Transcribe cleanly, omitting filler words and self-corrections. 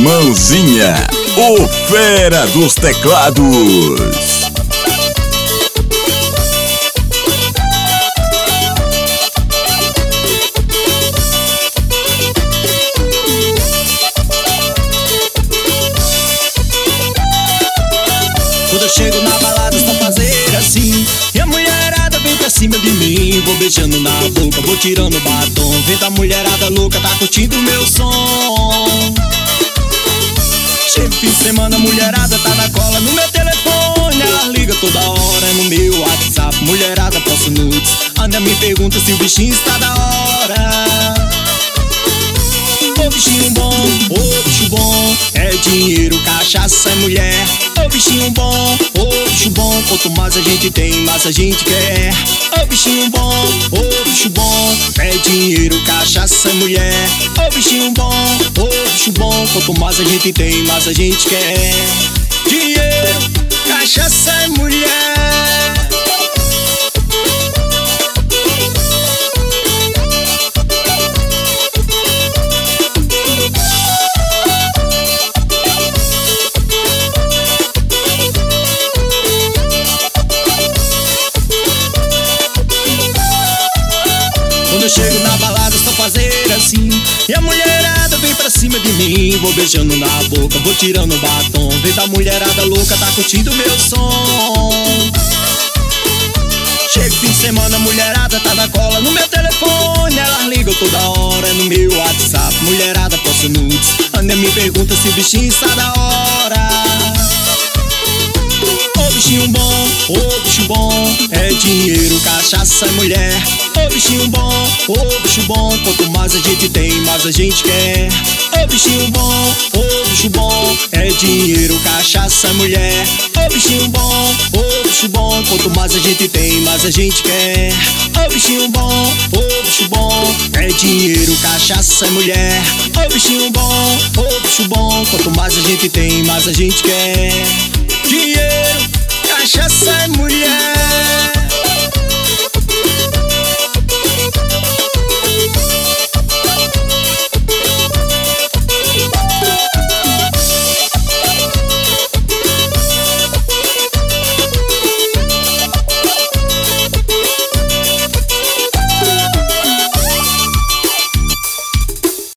Mãozinha, o fera dos teclados. Quando eu chego na balada, só fazer assim, e a mulherada vem pra cima de mim. Vou beijando na boca, vou tirando o batom. Vem da mulherada louca, tá curtindo o meu som. Chega fim de semana, a mulherada tá na cola no meu telefone. Ela liga toda hora no meu WhatsApp. Mulherada posta nudes, anda me pergunta se o bichinho está da hora. Ô bichinho bom, ô bicho bom, é dinheiro, cachaça, é mulher. Ô bichinho bom, ô bicho bom, quanto mais a gente tem, mais a gente quer. Ô bichinho bom, ô bicho bom, é dinheiro, cachaça, é mulher. Ô bichinho bom, ô bicho bom, quanto mais a gente tem, mais a gente quer. Dinheiro, cachaça, é mulher. Quando eu chego na balada, só fazer assim, e a mulherada vem pra cima de mim. Vou beijando na boca, vou tirando o batom. Vem da mulherada louca, tá curtindo o meu som. Chega fim de semana, a mulherada tá na cola no meu telefone. Elas ligam toda hora no meu WhatsApp. Mulherada posta nudes, anda me pergunta se o bichinho está da hora. Ô bichinho bom, ô bicho bom, é dinheiro, cachaça, é mulher. Ô bichinho bom, ô bicho bom, quanto mais a gente tem, mais a gente quer. Ô bichinho bom, ô bicho bom, é dinheiro, cachaça, é mulher. Ô bichinho bom, ô bicho bom, quanto mais a gente tem, mais a gente quer. Ô bichinho bom, ô bicho bom, é dinheiro, cachaça, é mulher. Ô bichinho bom, ô bicho bom, quanto mais a gente tem, mais a gente quer. Dinheiro,